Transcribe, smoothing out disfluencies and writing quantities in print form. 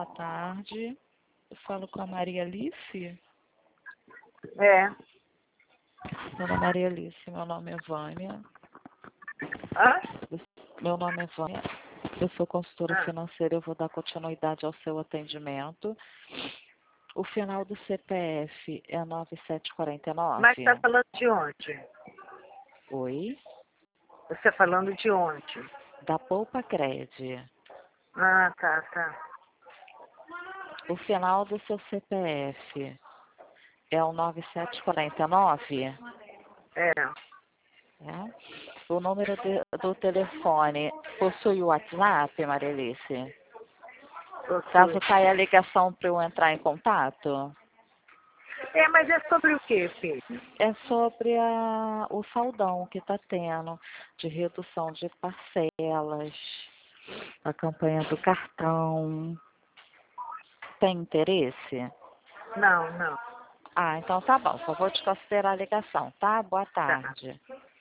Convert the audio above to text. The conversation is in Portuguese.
boa tarde. Eu falo com a Maria Alice. É. Dona Maria Alice, meu nome é Vânia. Hã? Meu nome é Vânia. Eu sou consultora financeira. Eu vou dar continuidade ao seu atendimento. O final do CPF é 9749. Mas está falando de onde? Oi? Você está falando de onde? Da Poupa Cred. Ah, tá. O final do seu CPF é o 9749. É. É? O número do telefone possui o WhatsApp, Maria Alice? Caso caia a ligação para eu entrar em contato? É, mas é sobre o quê, filho? É sobre o saldão que está tendo de redução de parcelas, a campanha do cartão. Tem interesse? Não. Ah, então tá bom. Só vou te considerar a ligação, tá? Boa Tá. tarde.